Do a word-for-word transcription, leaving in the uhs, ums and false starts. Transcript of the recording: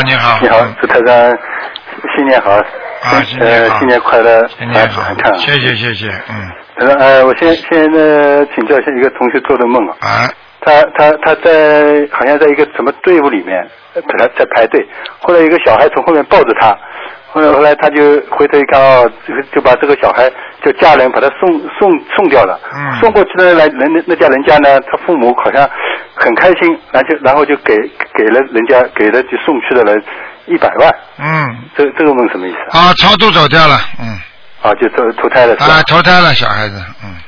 你好， 你好，祝台长新年好， 啊，新年好， 呃，新年快乐， 新年好， 看， 谢谢谢谢，嗯。 呃呃，我先先呢请教一下一个同学做的梦啊， 啊， 他他他在好像在一个什么队伍里面，在在排队，后来一个小孩从后面抱着他。后来后来他就回头一看哦，就就把这个小孩就家人把他送送送掉了， 嗯、 送过去的来人那家人家呢，他父母好像很开心，然后就然后就给给了人家给了就送去的人一百万。 嗯， 这这个梦什么意思啊？啊，超度走掉了，嗯。 啊，就投投胎了是吧？ 啊，投胎了，小孩子，嗯。